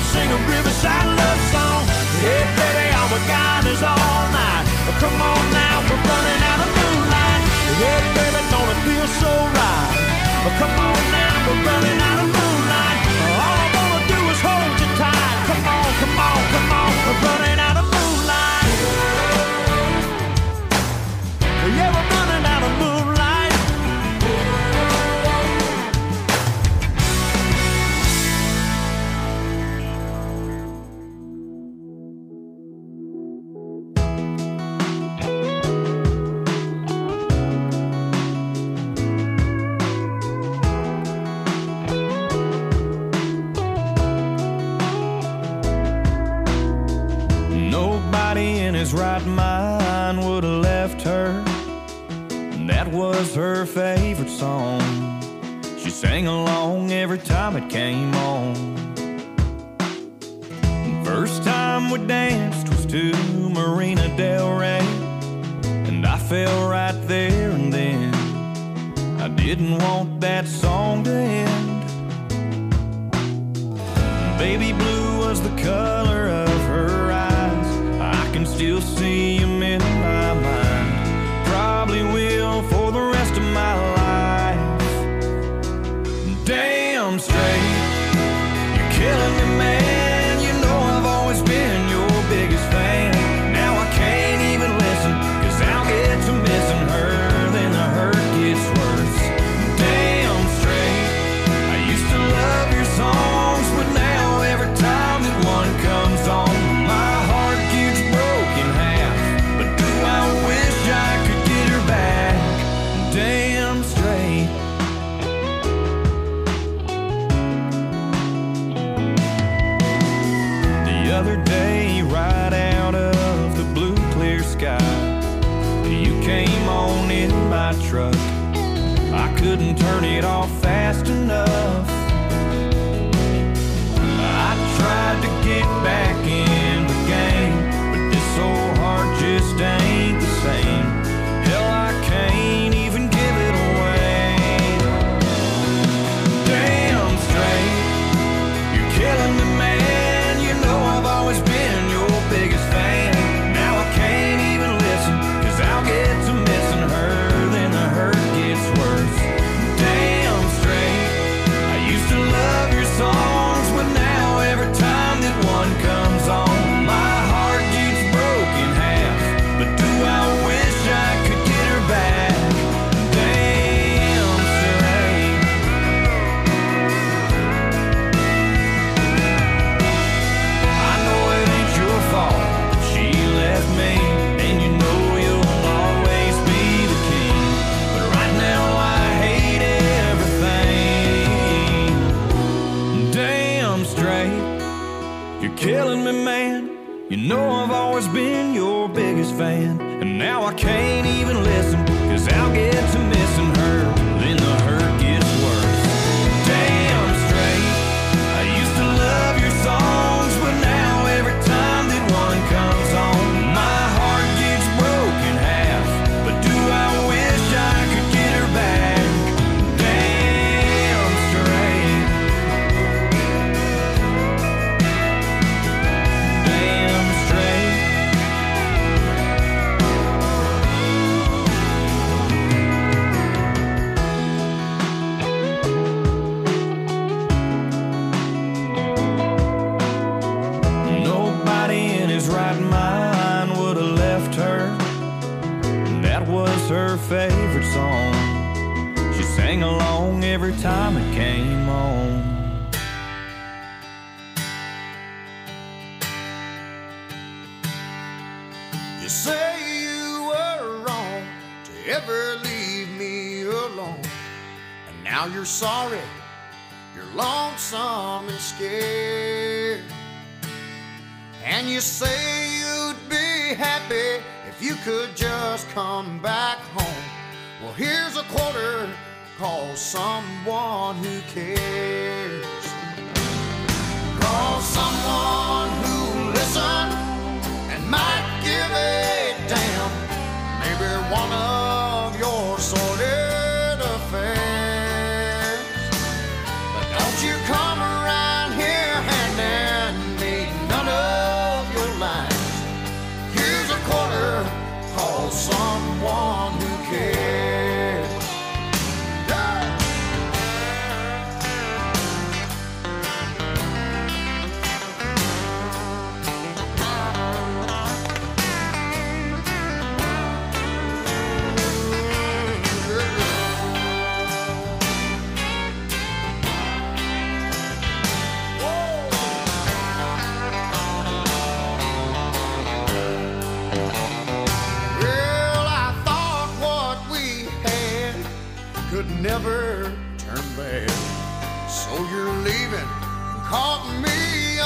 sing a riverside love song. Hey baby, all we got is all night. Come on now, we're running out of moonlight. Hey baby, don't it feel so right? Come on now, we're running out of moonlight. All I wanna do is hold you tight. Come on, come on, come on, we're running out of moonlight. Yeah, we're running out of moonlight. Right mind would have left her, and that was her favorite song. She sang along every time it came on. First time we danced was to Marina Del Rey, and I fell right there and then. I didn't want that song to end. Baby blue was the color of her eyes. I can still see him in my mind. Probably will for the rest of my life. Damn straight, you're killing me, man. You know I've always been your biggest fan. Now I can't even listen, 'cause I'll get to missing her, then the hurt gets worse. Damn straight, I used to love your songs, but now every time that one comes on, my heart gets broken half. But do I wish I could get her back? Damn straight. The other day, right out of the blue clear sky, you came on in my truck. I couldn't turn it off fast enough. I tried to get back in the game, but this old heart just ain't the same. Hell, I can't even give it away. Damn straight, you're killing me, man. You know I've always been your biggest fan. Now I can't even listen, 'cause I'll get to missing her, then the hurt gets worse. Damn straight, I used to love your songs, but now every time that one comes on, my heart gets broken half. But do I wish I could get her back? Damn straight. I know it ain't your fault that she left me, and you know you'll always be the king. But right now I hate everything. Damn straight, you're killing me, man. You know I've always been your biggest fan. And now I can't even listen, 'cause I'll get to missing her, then the hurt gets worse. Damn straight, I used to love your songs, but now every time that one comes on, my heart gets broken half. But do I wish I could get her back? Damn straight. Damn straight. Nobody in his right mind would have left her. That was her favorite song. She sang along every time it came on. You say you were wrong to ever leave me alone, and now you're sorry, you're lonesome and scared. And you say you'd be happy if you could just come back home. Well, here's a quarter, call someone who cares. Call someone who'll listen and might give a damn. Maybe one of your sordid affairs. But don't you come around here handing So you're leaving, caught me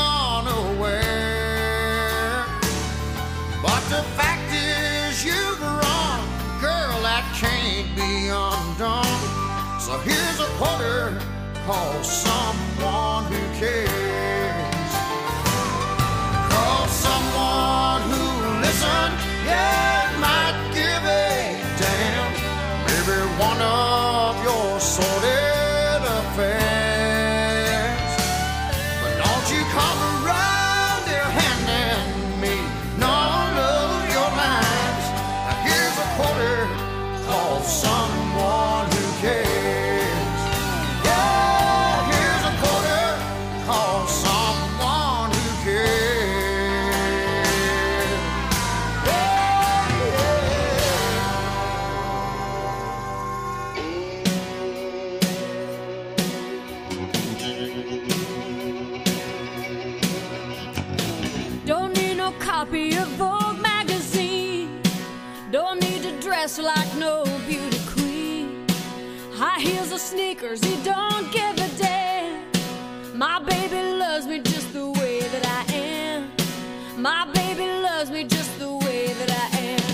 unaware. But the fact is you've run, girl, that can't be undone. So here's a quarter, call someone who cares. Call someone who listens, yeah, might give a damn. Maybe one of your sordid affairs. But don't you come around there handing me none of your lines. Now here's a quarter, call someone who cares. Yeah, here's a quarter, call someone who cares. Yeah, Don't need no copy of Vogue magazine. Don't need to dress like no beauty queen. High heels or sneakers, he don't give a damn. My baby loves me just the way that I am. My baby loves me just the way that I am.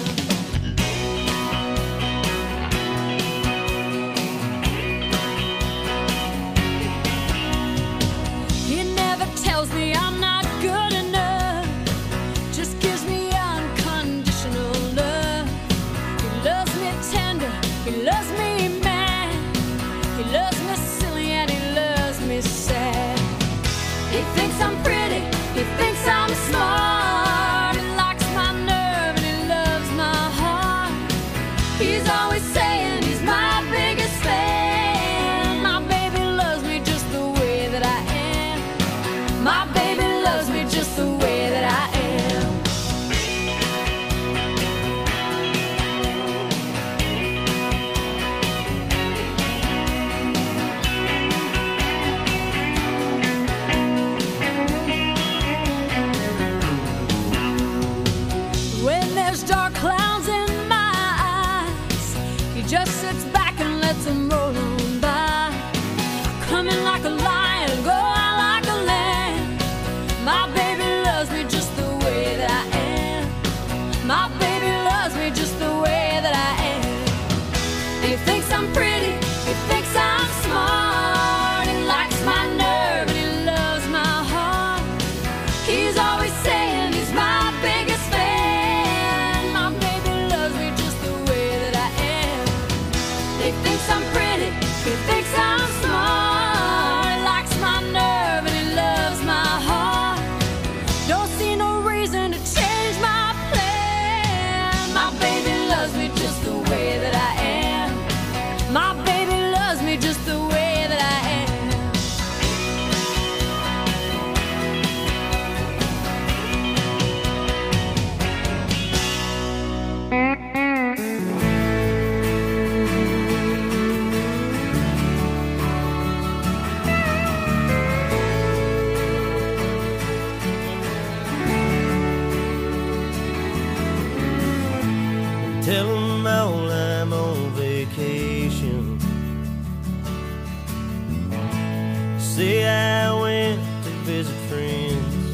He never tells me I'm not good enough, just gives me unconditional love. He loves me tender, he loves me mad, he loves me silly and he loves me sad. He thinks I'm pretty, he thinks I'm smart, he likes my nerve and he loves my heart. He's always saying he's my biggest fan. My baby loves me just the way that I am. My baby loves me just the way that I am. When there's dark clouds in my eyes, he just sits back and lets them roll on by. Come in like a lion, go out like a lamb. My baby loves me just the way that I am. My baby loves me just the way that I am. He thinks I'm pretty, he thinks I'm smart, he likes my nerve and he loves my heart. He's always saying he's my biggest fan. My baby loves me just the way that I am. He thinks I'm pretty, he thinks I'm smart, he likes my nerve and he loves my heart. Don't see no reason to change my plan. My baby loves me just the way that I am. My baby loves me just the way that I am. Tell them all I'm on vacation. Say I went to visit friends.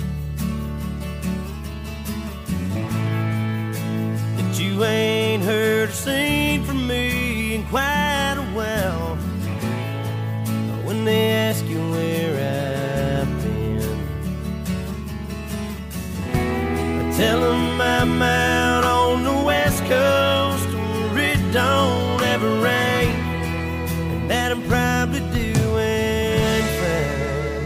That you ain't heard or seen from me in quite a while. When they ask you where I've been, I tell them I'm out on the West Coast where it don't ever rain, and that I'm probably doing fine.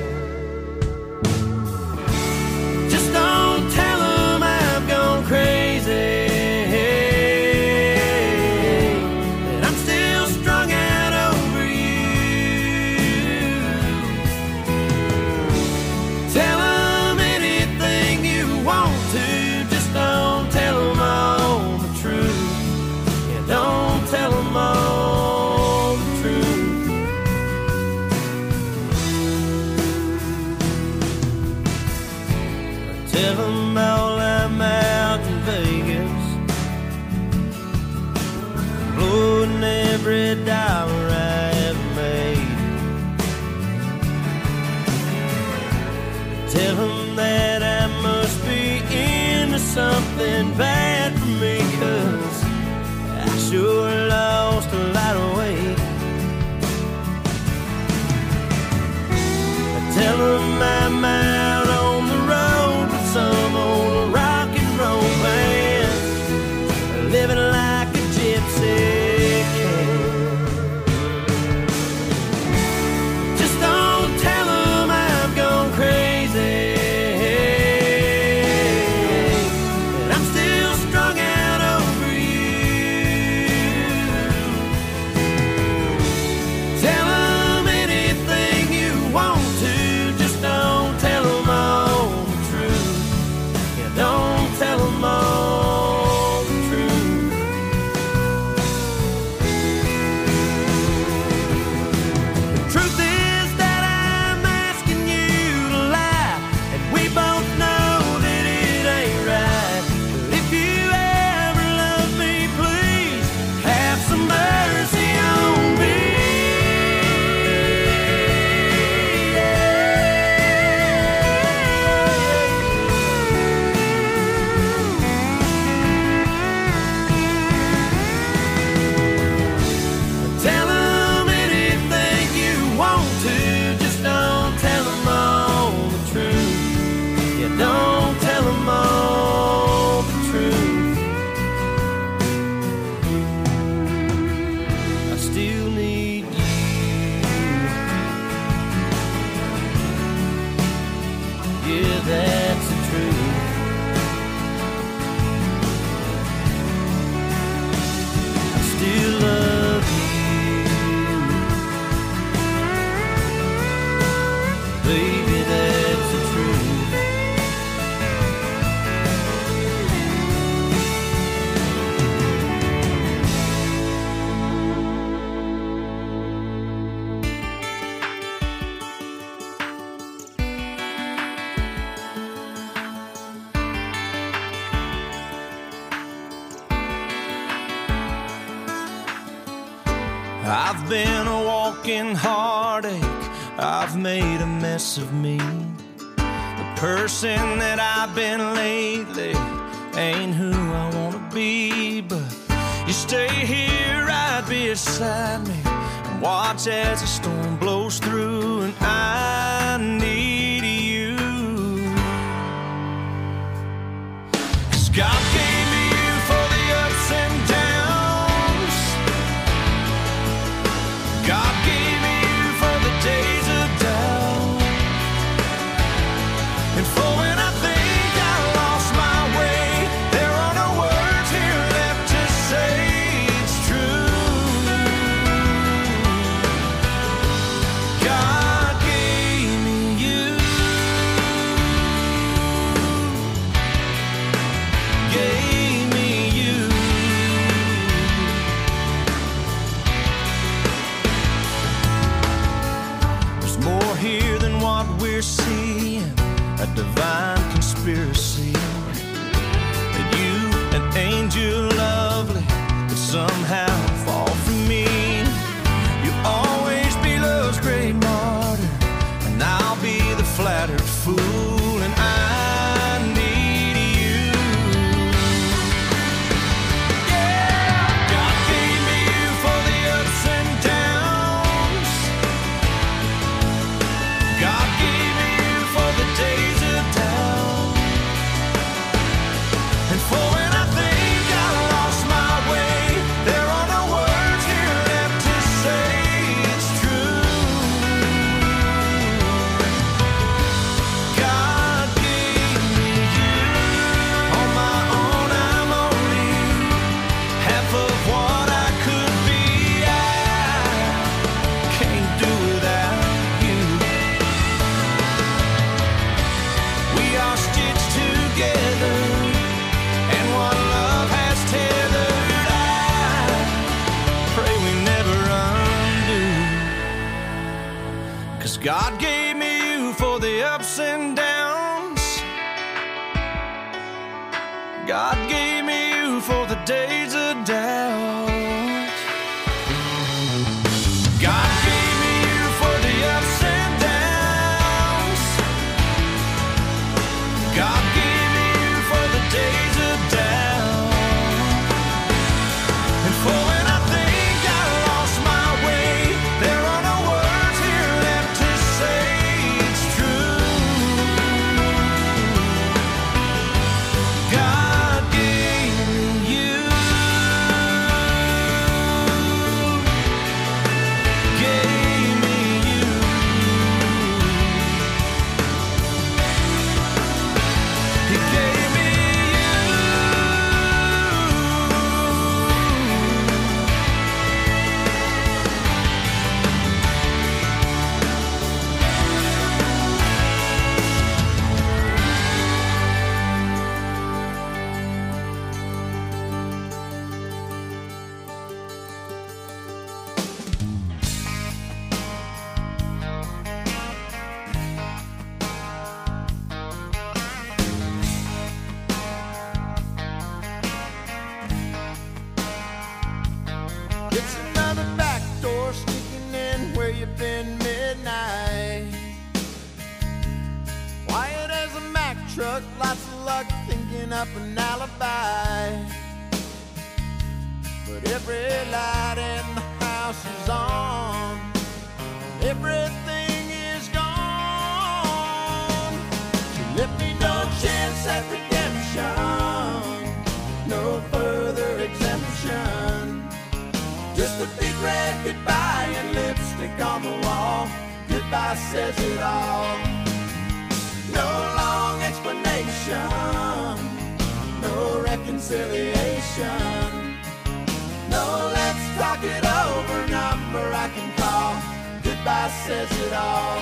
Just don't tell them I've gone crazy, that I'm still strung out over you. Tell them anything you want to, just don't tell them all the truth. Yeah, don't tell them all the truth. Tell them all I'm out in Vegas, blowing every dollar I ever made. Tell him that I must be into something bad for me, 'cause I sure lost a lot of weight. Tell him I'm out on the road with some old rock and roll band, living like a gypsy can. Just don't tell him I've gone crazy, and I'm still strung out over you. Tell him anything you want to, just don't tell him all the truth. Yeah, don't tell him all the truth. The truth is that I'm asking you to lie, and we both know that it ain't right. But if you ever love me, please have some mercy on me. Tell him anything you want to, just don't tell him all the truth. Yeah, don't tell him all the truth. I still need you. Yeah, that's the truth. I still love you. Baby, that's the truth. I've been a walking heartache, I've made a mess of me. The person that I've been lately ain't who I wanna be. But you stay here right beside me and watch as the storm blows through, and I need you. 'Cause God gave me you for the ups and downs. God gave me you for the days of doubt, and for when I think I lost my way, there are no words here left to say it's true. God gave me you. Gave me you. There's more here than what we're seeing, a divine conspiracy. That you, an angel lovely, but somehow fall from me. You'll always be love's great martyr, and I'll be the flattered fool, and I need you. Yeah, God gave me you for the ups and downs. God gave me you for the days of doubt, and for when I think I lost my way, there are no words here left to say it's true. God gave me you. On my own, I'm only half of what I could be. I can't do without you. We are stitched together, and what love has tethered, I pray we never undo. 'Cause God gave me you for the ups and downs. God gave me you for the days of doubt. God gave me you for the ups and downs. truck, lots of luck, thinking up an alibi. But every light in the house is on, everything is gone. She left me no chance at redemption, no further exemption. Just a big red goodbye and lipstick on the wall. Goodbye says it all. No long explanation, no reconciliation. No, let's talk it over, number I can call. Goodbye says it all.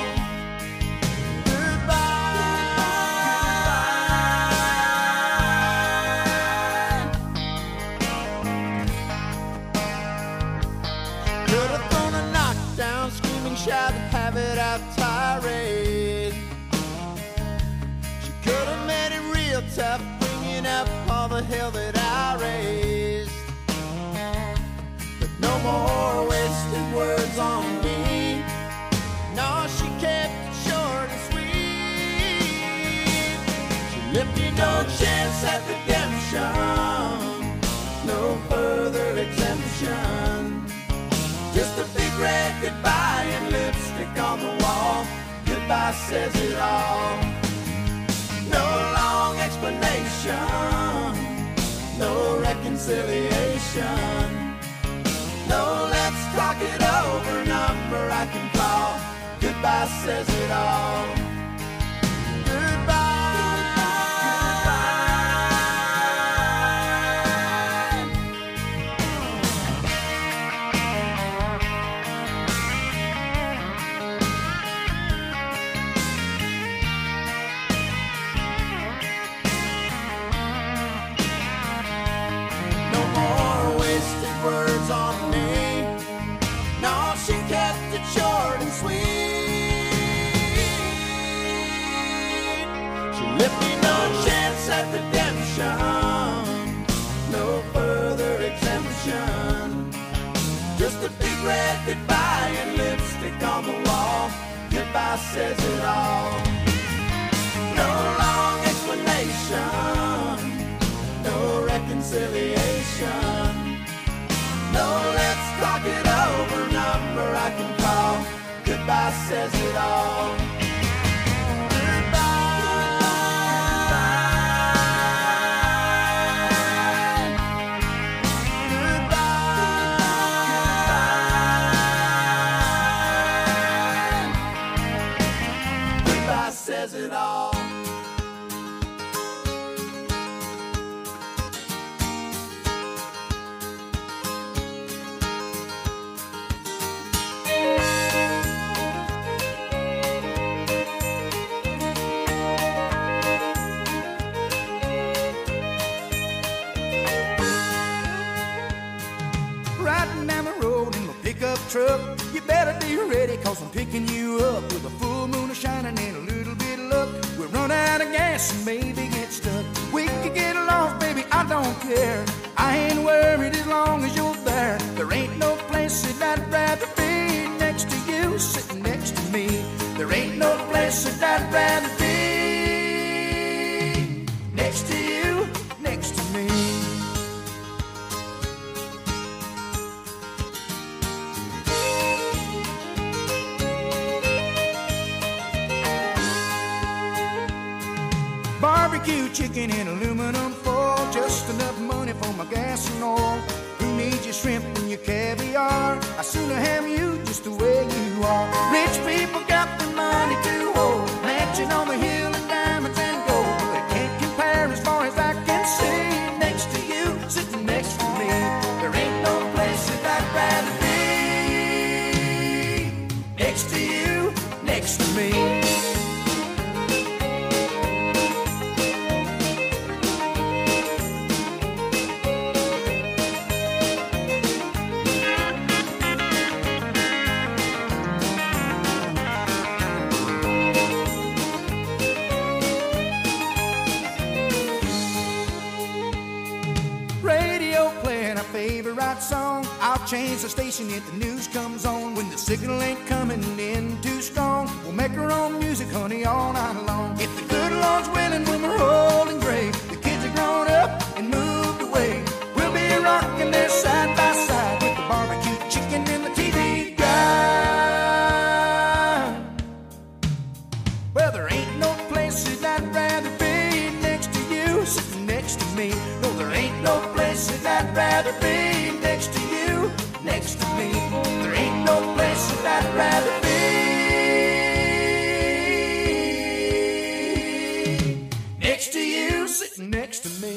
Shout, have it out tirade. She could have made it real tough, bringing up all the hell that I raised. But no more wasted words on me. No, she kept it short and sweet. She left me no chance at redemption, no further exemption. Just a big red goodbye and lipstick on the wall. Goodbye says it all. No long explanation, no reconciliation. No, let's talk it over, number I can call. Goodbye says it all. Words on me. No, she kept it short and sweet. She left me no chance at redemption, no further exemption. Just a big red goodbye and lipstick on the wall. Goodbye says it all. No long explanation, no reconciliation. No, let's talk it over, number I can call. Goodbye says it all. Goodbye says it all. Truck, you better be ready, cause I'm picking you up with a full moon shining and a little bit of luck. We'll run out of gas and maybe get stuck. We could get lost, baby, I don't care. I ain't worried as long as you're there. There ain't no place that I'd rather be next to you, sitting next to me. There ain't no place that I'd rather be next to you, next to me. Barbecue chicken in aluminum foil, just enough money for my gas and oil. Who needs your shrimp and your caviar? I sooner have you just the way you are. Rich people got the money to hold, mansion on the hill and diamonds and gold. They can't compare as far as I can see. Next to you, sitting next to me. There ain't no place that I'd rather be next to you, next to me. Song. I'll change the station if the news comes on. When the signal ain't coming in too strong, we'll make our own music, honey, all night long. If the good Lord's willing, when we're old and gray, the kids are grown up and moved away, we'll be rocking there side by side with the barbecue chicken and the TV guide. Well, there ain't no place that I'd rather be next to you, sitting next to me. No, there ain't no place that I'd rather be next to you, next to me. There ain't no place that I'd rather be next to you, sitting next to me.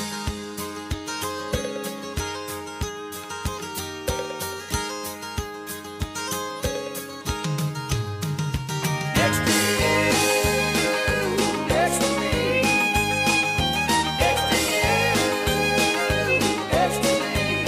Next to you, next to me. Next to you, next to me.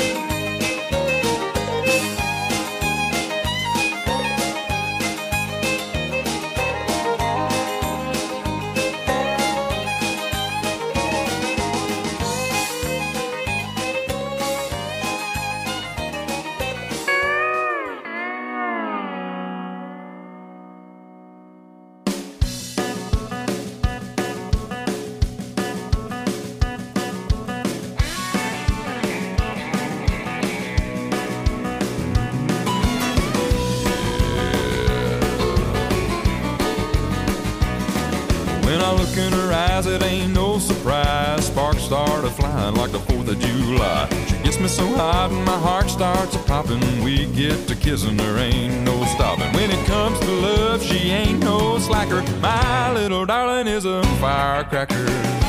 When I look in her eyes, it ain't no surprise. Sparks started flying like the 4th of July. She gets me so hot and my heart starts a-popping. We get to kissing, there ain't no stopping. When it comes to love, she ain't no slacker. My little darling is a firecracker.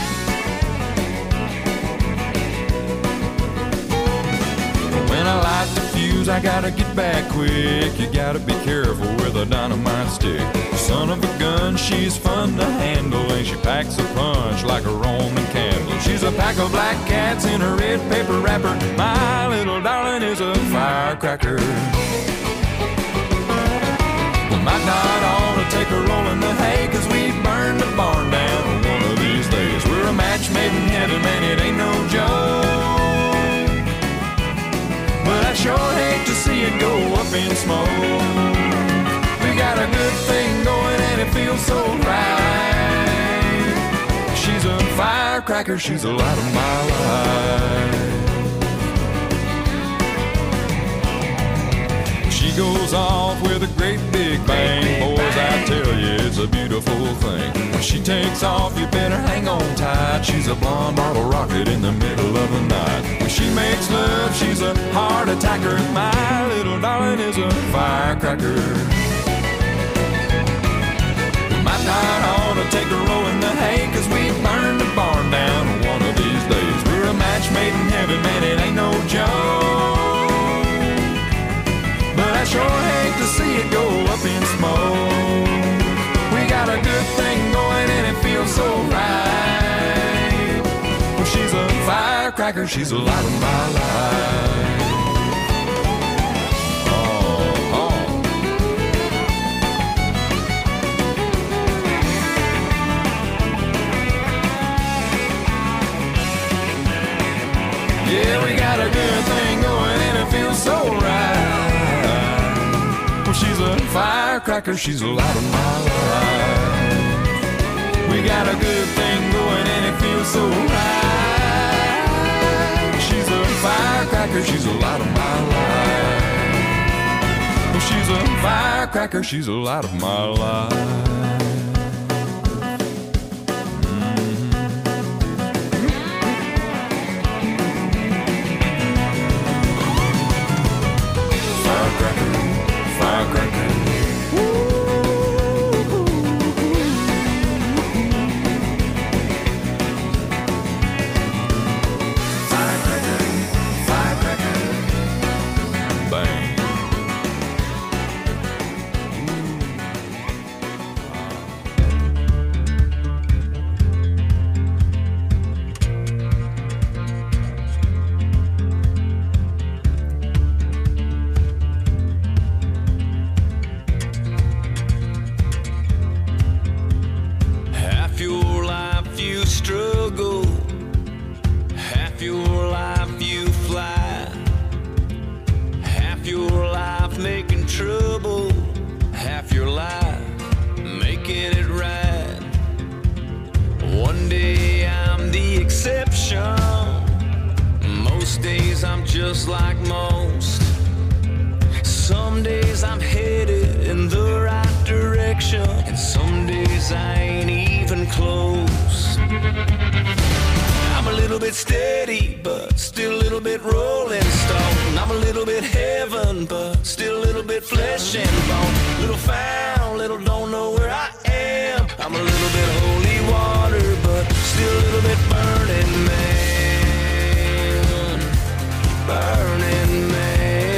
When I light the fuse, I gotta get back quick. You gotta be careful with a dynamite stick. Son of a gun, she's fun to handle, and she packs a punch like a Roman candle. She's a pack of black cats in a red paper wrapper. My little darling is a firecracker. We might not ought to take a roll in the hay, 'cause we burn the barn down one of these days. We're a match made in heaven, man, it ain't no joke. But I sure hate to see it go up in smoke. We got a good thing going and it feels so right. She's a firecracker, she's the light of my life. She goes off with a great big bang. Boys, I tell you, it's a beautiful thing. When she takes off, you better hang on tight. She's a blonde bottle rocket in the middle of the night. When she makes love, she's a heart attacker. My little darling is a firecracker. We might not ought to take a roll in the hay, 'cause we burn the barn down one of these days. We're a match made in heaven, man, it ain't no joke. But I sure hate to see it go up in smoke. We got a good thing going and it feels so right. Well, she's a firecracker, she's the light of my life. Yeah, we got a good thing going and it feels so right. Well, she's a firecracker, she's the light of my life. We got a good thing going and it feels so right. She's a firecracker, she's the light of my life. Well, she's a firecracker, she's the light of my life. days I'm just like most. Some days I'm headed in the right direction, and some days I ain't even close. I'm a little bit steady, but still a little bit rolling stone. I'm a little bit heaven, but still a little bit flesh and bone. Little found, little don't know where I am. I'm a little bit holy water, but still a little bit burning man. Burning man.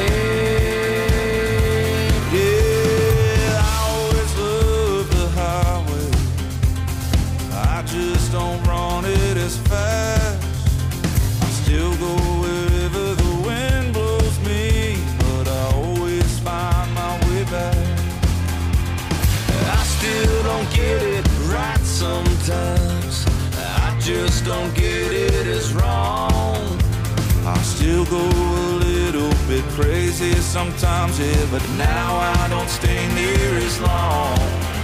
Yeah, I always love the highway. I just don't run it as fast. I still go wherever the wind blows me, but I always find my way back. I still don't get it right sometimes. I just don't get it as wrong. I still go a little bit crazy sometimes, yeah, but now I don't stay near as long.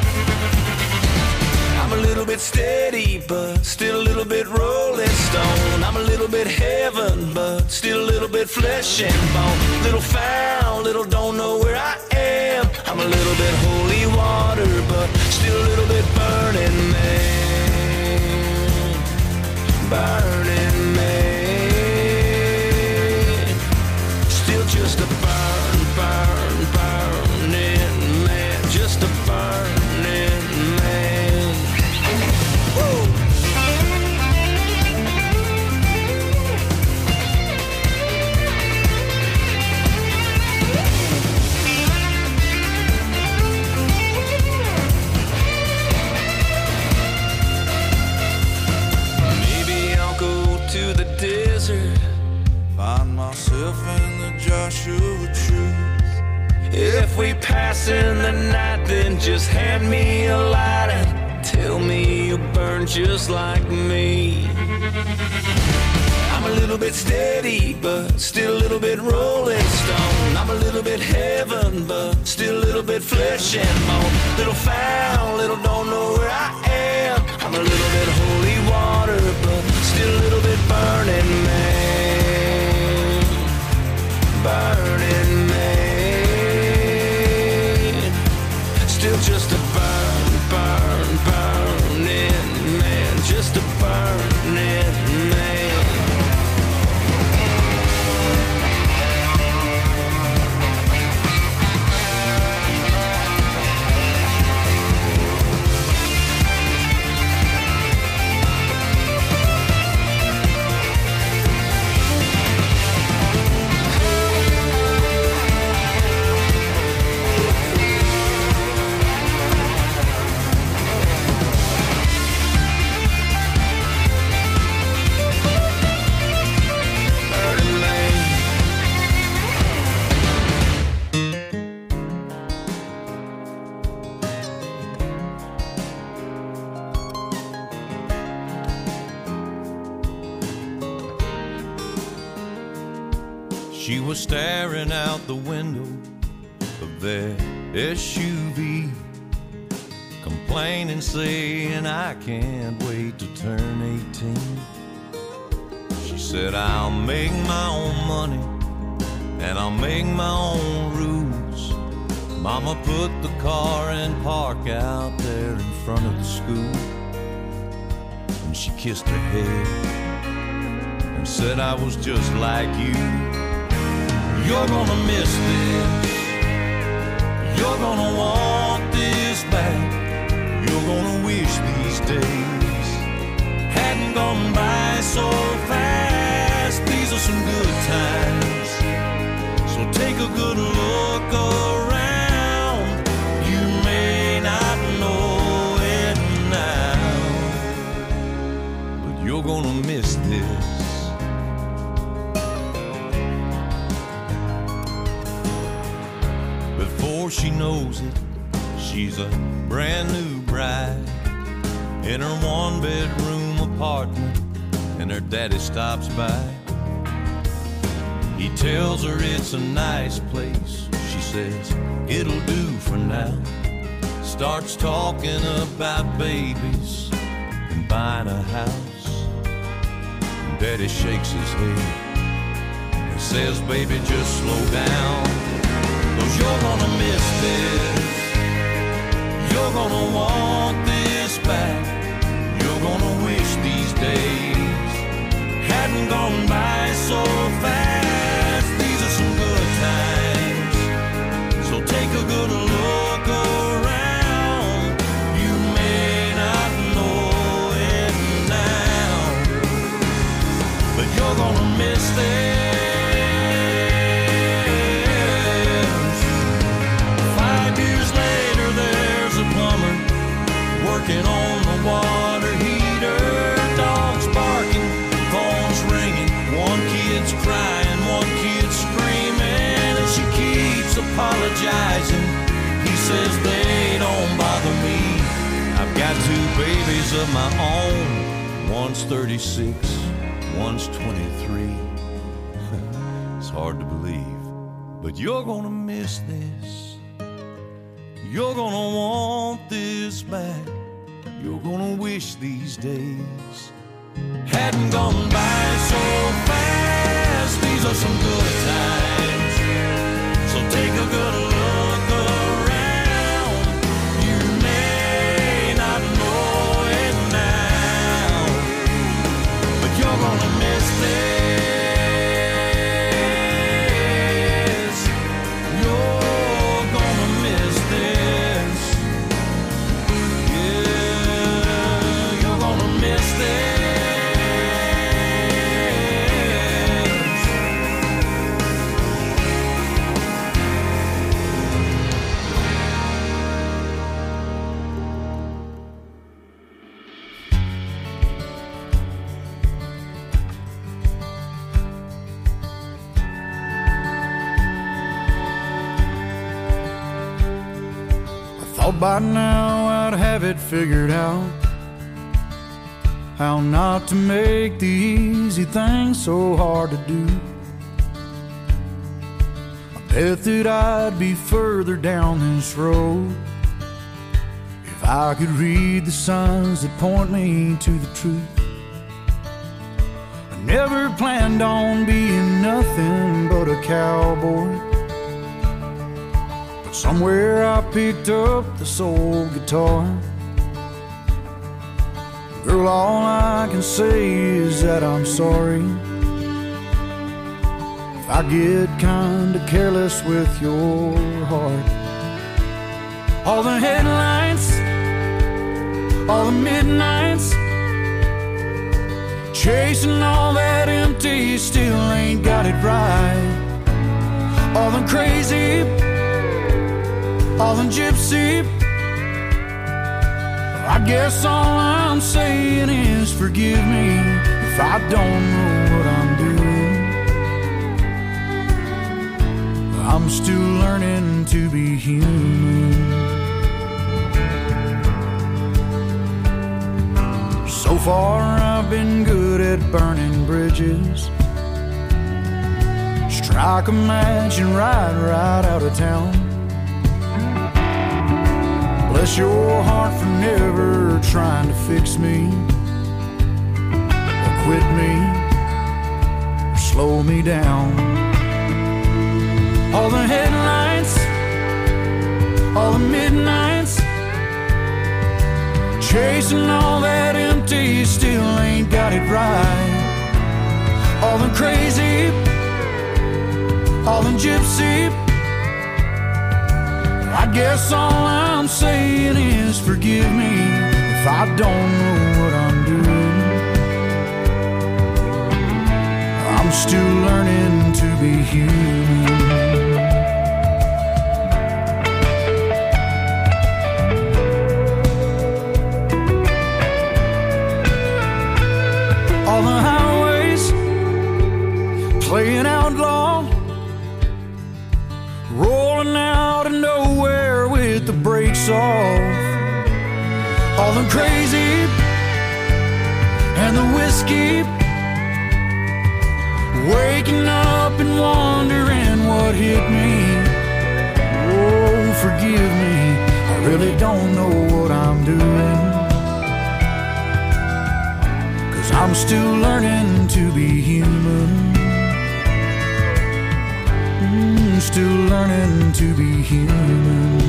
I'm a little bit steady, but still a little bit rolling stone. I'm a little bit heaven, but still a little bit flesh and bone. Little found, little don't know where I am. I'm a little bit holy water, but still a little bit burning man. Burning man. Still just a burning man. Just a burning man. Woo! Maybe I'll go to the desert, find myself in the Joshua Tree. If we pass in the night, then just hand me a lighter. Tell me you burn just like me. I'm a little bit steady, but still a little bit rolling stone. I'm a little bit heaven, but still a little bit flesh and bone. Little found, little don't know where I am. I'm a little bit holy water, but still a little bit burning man. Burning man. Still just a burning man. Just a burning man. She was staring out the window of that SUV, complaining, saying, I can't wait to turn 18. She said, I'll make my own money and I'll make my own rules. Mama put the car in park out there in front of the school, and she kissed her head and said, I was just like you. You're gonna miss this. You're gonna want this back. You're gonna wish these days hadn't gone by so fast. These are some good times, so take a good look around. You may not know it now, but you're gonna miss this. Before she knows it, she's a brand new bride in her one-bedroom apartment, and her daddy stops by. He tells her it's a nice place. She says, it'll do for now. Starts talking about babies and buying a house. And Daddy shakes his head He says, baby, just slow down, 'cause you're gonna miss this. You're gonna want this back. You're gonna wish these days hadn't gone by so fast. These are some good times, so take a good look around. You may not know it now, but you're gonna miss this. 5 years later, there's a plumber working on the water heater. Dogs barking, phones ringing, one kid's crying, one kid's screaming, and she keeps apologizing. He says they don't bother me. I've got 2 babies of my own. One's 36, one's 23. It's hard to believe, but you're gonna miss this. You're gonna want this back. You're gonna wish these days hadn't gone by so fast. These are some good times, so take a good look around. You may not know it now, but you're gonna miss this. You're gonna miss this. Yeah, you're gonna miss this. Thought by now I'd have it figured out, how not to make the easy things so hard to do. I bet that I'd be further down this road if I could read the signs that point me to the truth. I never planned on being nothing but a cowboy. Somewhere I picked up the soul guitar. Girl, all I can say is that I'm sorry if I get kinda careless with your heart. All the headlights, all the midnights, chasing all that empty, still ain't got it right. All the crazy, all the gypsy, I guess all I'm saying is forgive me if I don't know what I'm doing. I'm still learning to be human. So far I've been good at burning bridges, strike a match and ride right out of town. Bless your heart for never trying to fix me or quit me or slow me down. All the headlights, all the midnights, chasing all that empty, still ain't got it right. All the crazy, all the gypsy, I guess all I'm saying is forgive me if I don't know what I'm doing. I'm still learning to be human. All the highways playing outlaw, rolling out of nowhere with the brakes off. All the crazy and the whiskey, waking up and wondering what hit me. Oh, forgive me, I really don't know what I'm doing, 'cause I'm still learning to be human. still learning to be human.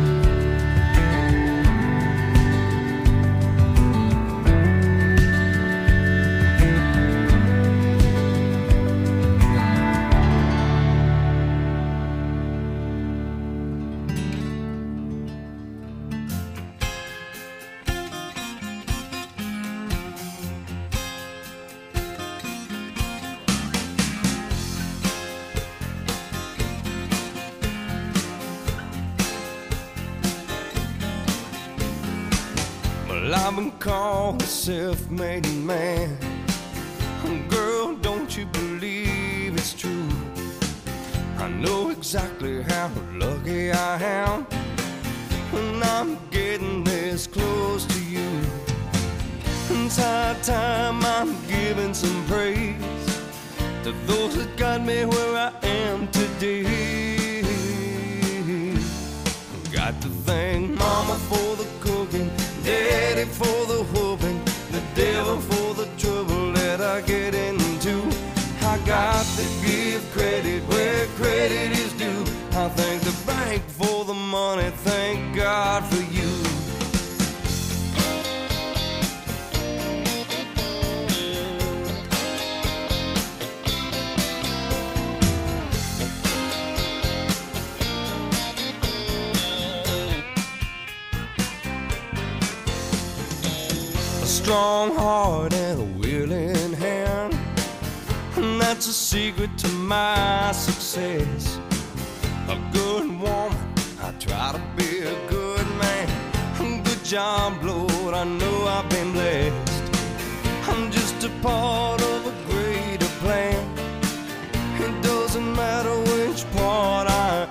Well, I've been called a self-made man. Girl, don't you believe it's true? I know exactly how lucky I am when I'm getting this close to you. It's high time I'm giving some praise to those that got me where I am today. Got to thank Mama for the cooking, Daddy for the whooping, the devil for the trouble that I get into. I got to give credit where credit is due. I thank the bank for the money, thank God for you. A strong heart and a willing hand, and that's a secret to my success. A good woman, I try to be a good man. Good job, Lord, I know I've been blessed. I'm just a part of a greater plan. It doesn't matter which part I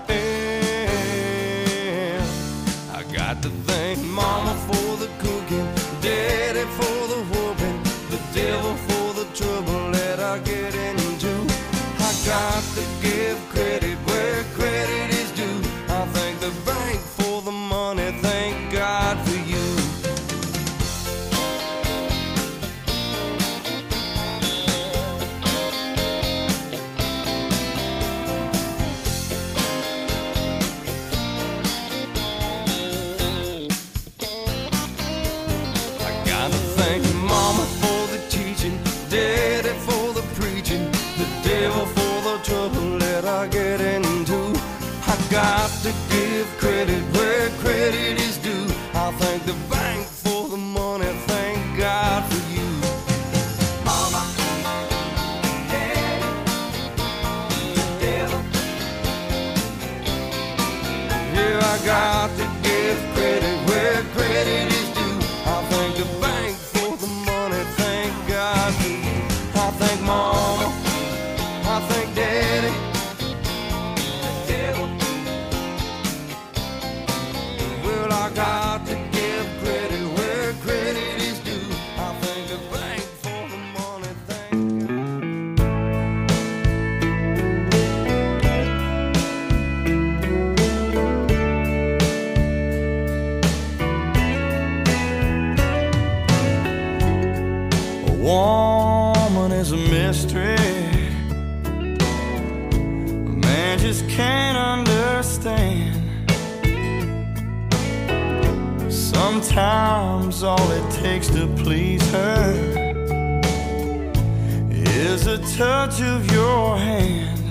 am. I got to thank Mama for the cooking, Daddy for the whooping, the devil for the trouble that I get into. I got to give credit where credit is due. I thank the bank for the money, thank God for you. Thank Mama for the teaching, Daddy for the preaching, the devil for the trouble that I get into. I got to give credit where credit is due. I thank the bank for the money, thank God for you. Mama, Daddy, the devil. Yeah, I got to give credit where credit is due. I thank the bank for the money, thank God for you. I thank Mama, I thank Daddy, the devil. Well, I got to give credit where credit is due. I thank the bank for the money, thank woman is a mystery. A man just can't understand. Sometimes all it takes to please her is a touch of your hand.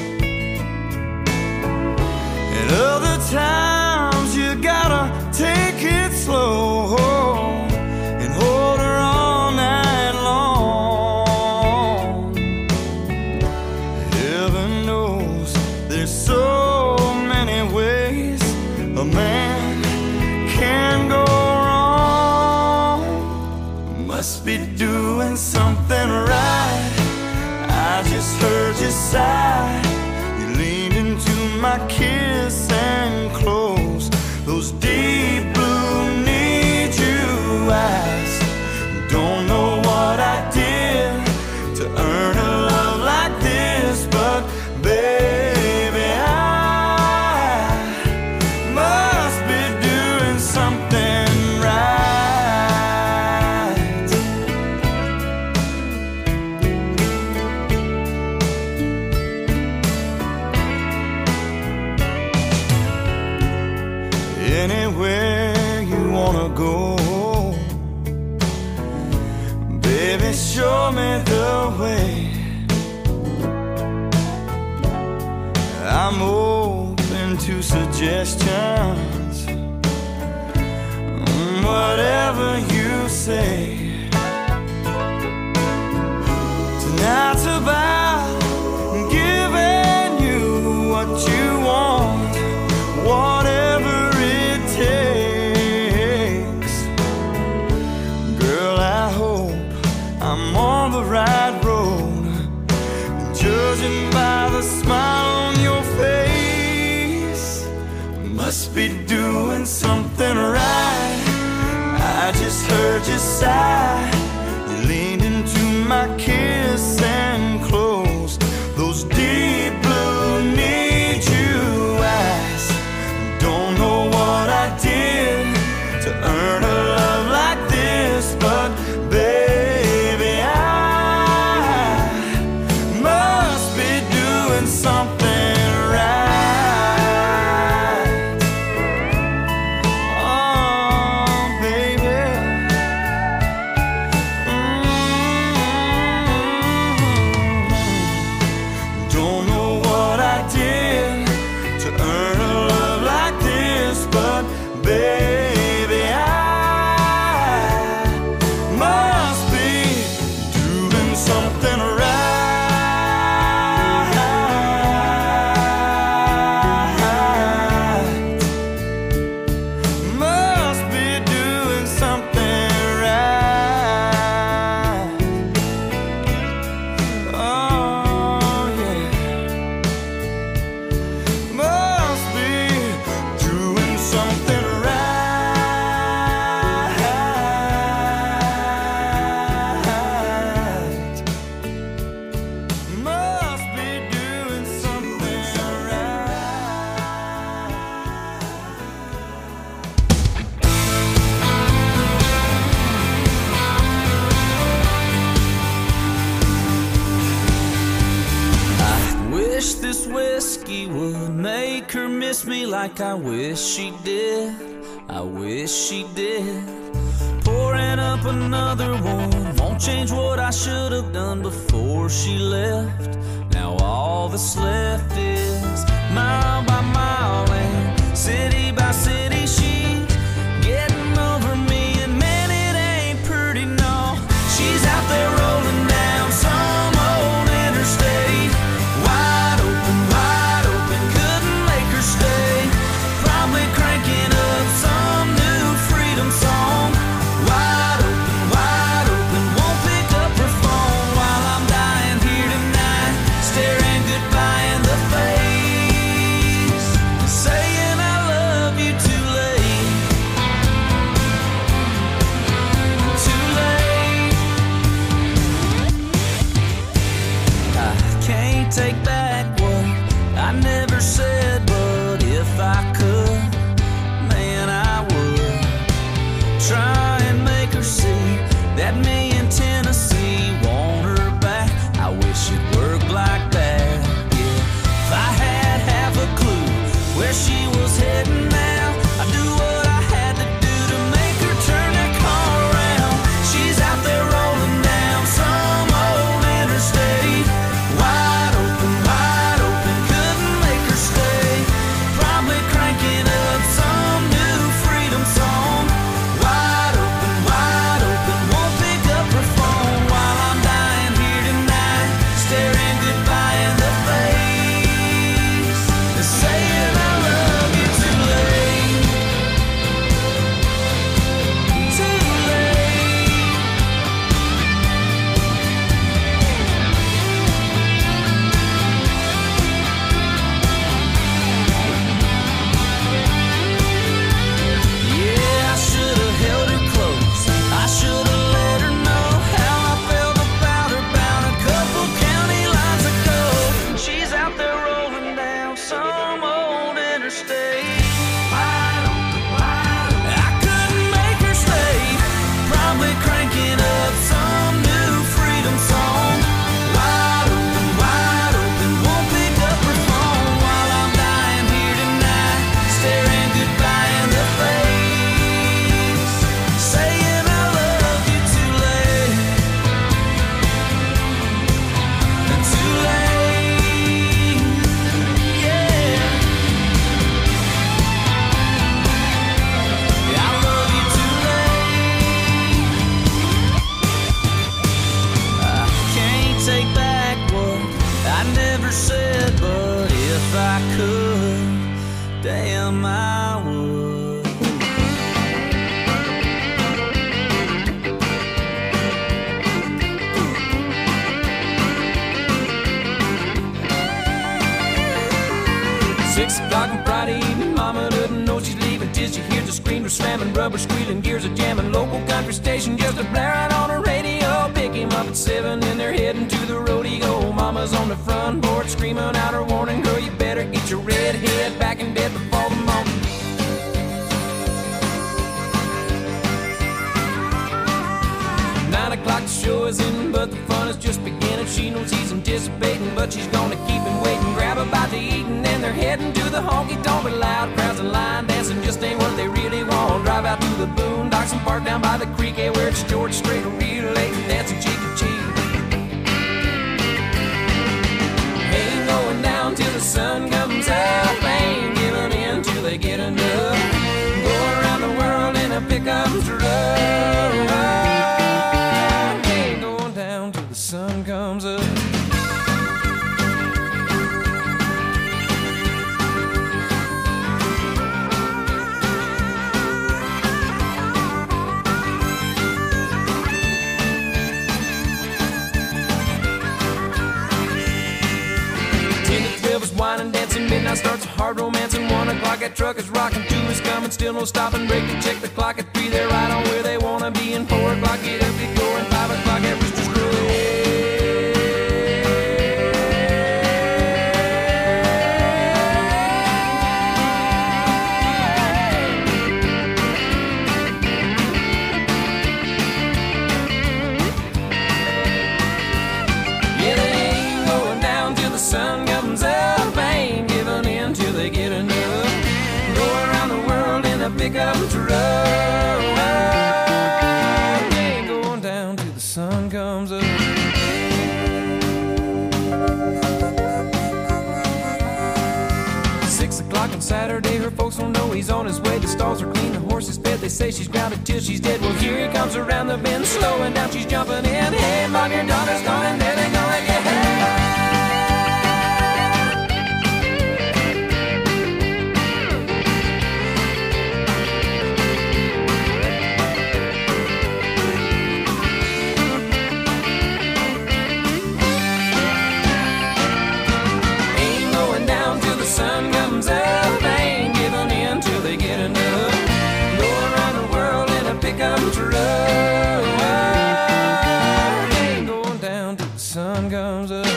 And other times you gotta take it slow and hold her all night long. Heaven knows there's so many ways a man can go wrong. Must be doing something right. I just heard you sigh. You leaned into my kiss and closed those deep blue need you eyes. Don't know what I did to earn a love like this, but baby, I must be doing something right. few suggestions. Whatever you say. Tonight's about giving you what you want, whatever it takes. Girl, I hope I'm on the right road, judging by the smile on your face. Must be doing something right. I just heard you sigh. You leaned into my kiss and closed those deep blue need you eyes. Don't know what I did to earn a love like this, but baby, I must be doing something right. Oh, baby. Don't know what I did to earn a love like this, but baby, I must be doing something right. Must be doing something right. Oh, yeah. Must be doing something right. Must be doing something Wish this whiskey would make her miss me like I wish she did. I wish she did. Pouring up another one won't change what I should have done before she left. Now all that's left is mile by mile and city by city. She's getting over me, and man, it ain't pretty, no. She's out there rolling down some old interstate. Wide open, couldn't make her stay. Probably cranking up some new freedom song. Wide open, won't pick up her phone while I'm dying here tonight, staring goodbye in the face, saying I love you too slamming, rubber squealing, gears a jamming. Local country station just a blaring on the radio. Pick him up at 7 and they're heading to the rodeo. Mama's on the front porch screaming out her warning. Girl, you better get your red head back in bed before the morning. O'clock, the show is in, but the fun is just beginning. She knows he's anticipating, but she's gonna keep him waiting. Grab a bite to eat, and then they're heading to the honky-tonk. But loud crowds and line dancing just ain't what they really want. Drive out to the boondocks and park down by the creek, where it's George Strait, relating, dancing cheek to cheek. Ain't going down till the sun comes up. Ain't giving in till they get enough. Go around the world in a pickup truck. Sun comes up. 10 to 12 is wine and dancing. Midnight starts a hard romance. And 1 o'clock that truck is rocking. 2 is coming, still no stopping. Break to check the clock. At 3 they're right on where they wanna be. And 4 o'clock get up, get going. 5 o'clock at Rooster's Crow. Pickup truck. Ain't going down till the sun comes up. 6 o'clock on Saturday, her folks don't know he's on his way. The stalls are clean, the horse is fed. They say she's grounded till she's dead. Well, here he comes around the bend, slowing down, she's jumping in. Hey, mom, your daughter's gone, and then they're gonna get hey. Ain't going down till the sun comes up.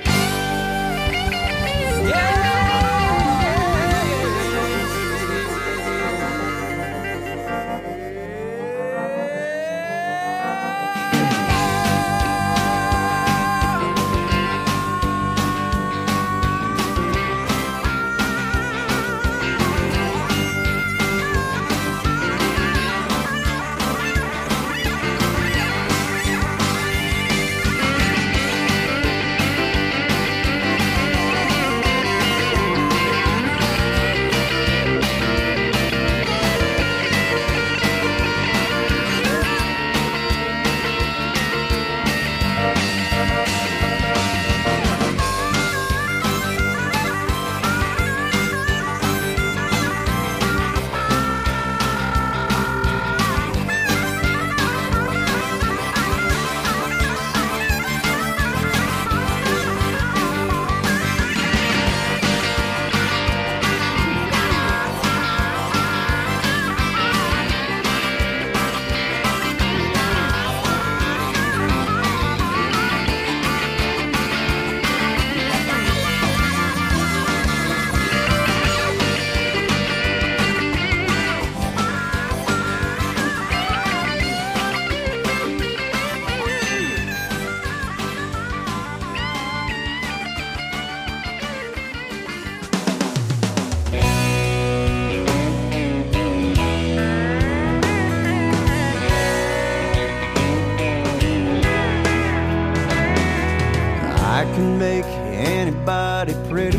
can make anybody pretty.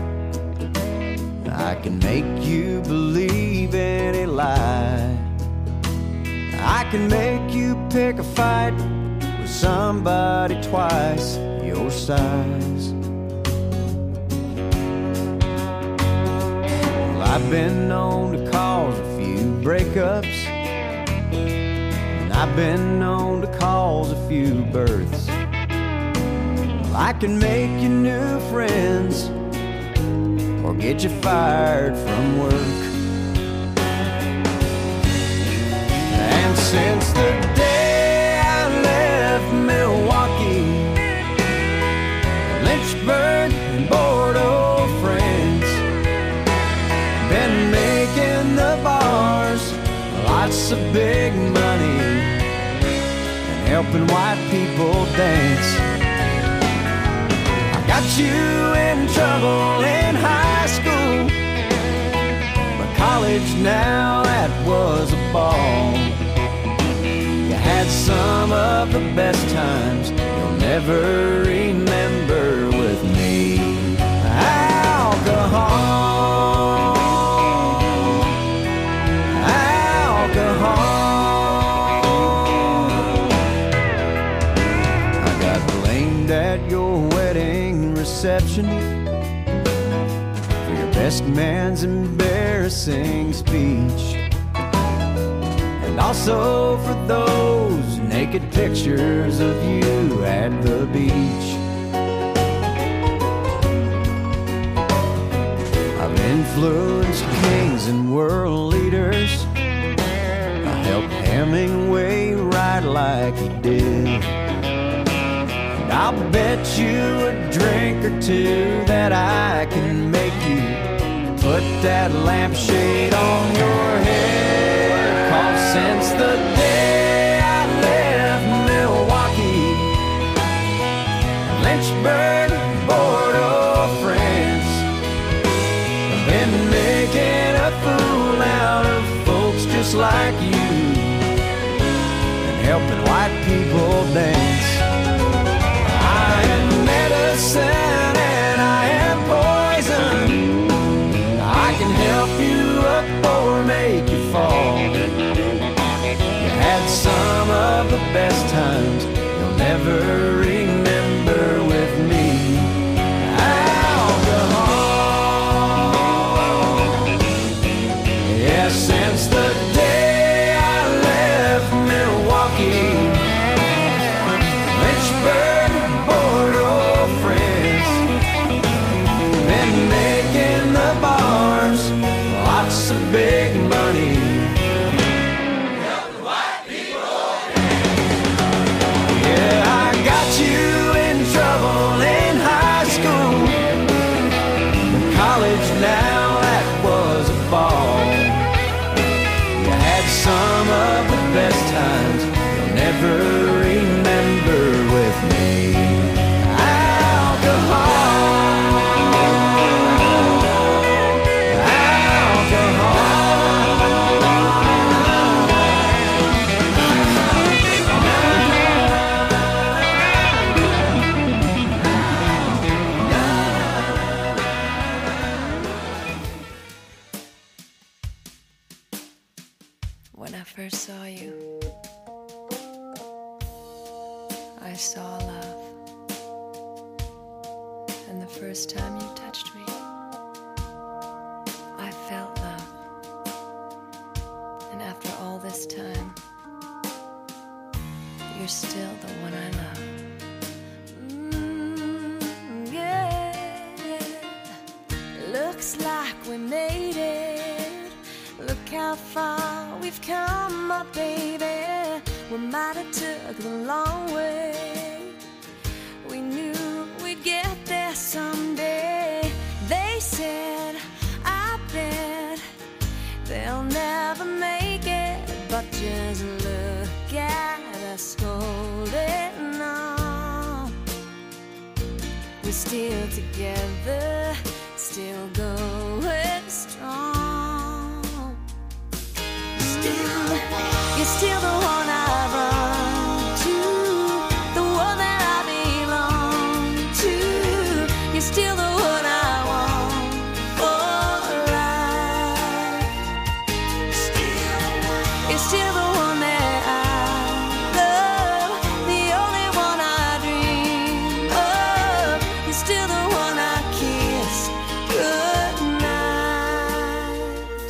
I can make you believe any lie. I can make you pick a fight with somebody twice your size. Well, I've been known to cause a few breakups, and I've been known to cause a few births. Well, I can make you new friends or get you fired from work. since the day I left Milwaukee, Lynchburg and Bordeaux, France, been making the bars lots of big money and helping white people dance. I got you in trouble in high school, but college now, that was a ball. You had some of the best times you'll never remember with me. Alcohol, I got blamed at your wedding reception for your best man's embarrassing speech, and also for those naked pictures of you at the beach. I've influenced kings and world leaders. I helped Hemingway write like he did. And I'll bet you a drink or two that I can make you put that lampshade on your head. 'Cause since the day I left Milwaukee, Lynchburg, Bordeaux, France, I've been making a fool out of folks just like you and helping white people dance. I am medicine and I am poison. I can help you up or make you fall. You had some of the best times you'll never remember with me. Alcohol, yeah, since the day I left Milwaukee, Lynchburg, Bordeaux, France, been making the bars lots of big money. Yeah, I got you in trouble in high school, but college now, that was a ball. You had some of the best times you'll never remember with me. When I first saw you, I saw love. And the first time you touched me, I felt love. And after all this time, you're still the one I love. Yeah. Looks like we made it. Look how far we've come, my baby. We might have took the long way. We knew we'd get there someday. They said, I bet they'll never make it, but just look at us holding on. We're still together, still going strong. You're still the one I run to, the one that I belong to. You're still the one I want for life. You're still the one that I love, the only one I dream of. You're still the one I kiss goodnight.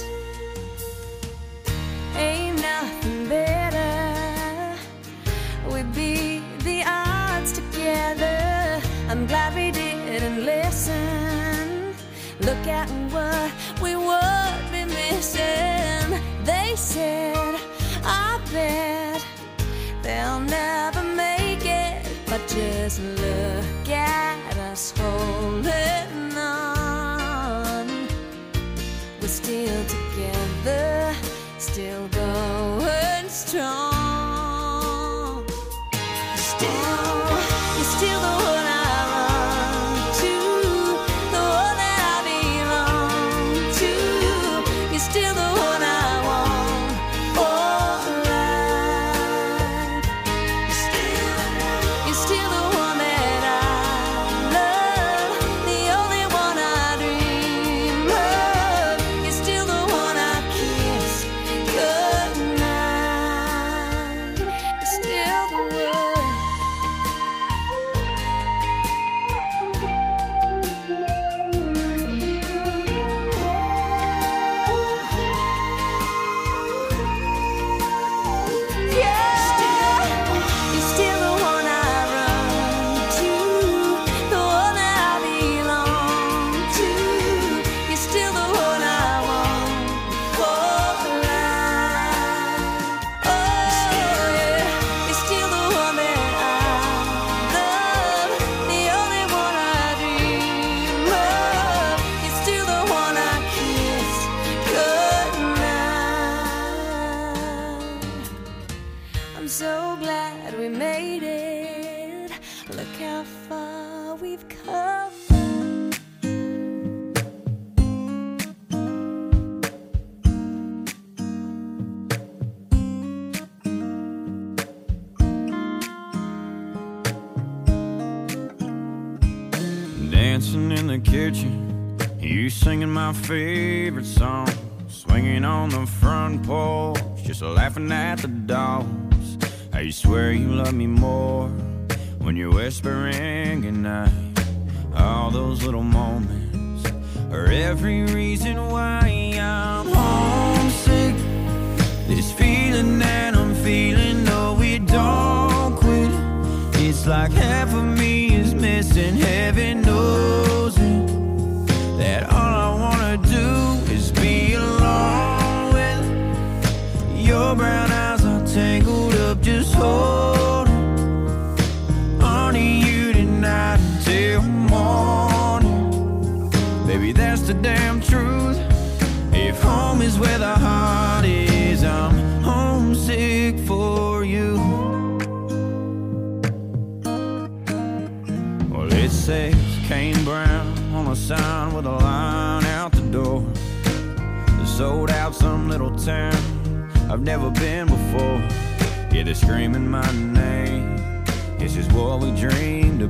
Ain't nothing better. We beat the odds together. I'm glad we didn't listen. Look at what we would be missing. They said, I bet Just look at us holding on. We're still together, still going strong. You're still the one I run to, the one that I belong to. You're still the one I want for life. You're still the one that I love, the only one I dream of. You're still the one I kiss goodnight. You're still the one. You're still the one I run to, the one that I belong to. You're still the one I want for life. Oh yeah, you're still the one that I love, the only one I dream of. You're still the one I kiss goodnight. I'm so glad we made it. Look how far we've come. Dancing in the kitchen, you singing my favorite song, swinging on the front porch, just laughing at the dogs. I swear you love me more when you're whispering goodnight. All those little moments are every reason why I'm homesick. This feeling that I'm feeling, no, we don't quit. It's like half of me is missing, heaven knows it. That all I wanna do is be alone with your brown eyes are tangled up, just holding on to you tonight until morning. Baby, that's the damn truth. If home is where the heart is, I'm homesick for you. Well, it says Kane Brown on a sign with a line out the door. Sold out some little town I've never been before. Yeah, they're screaming my name. This is what we dreamed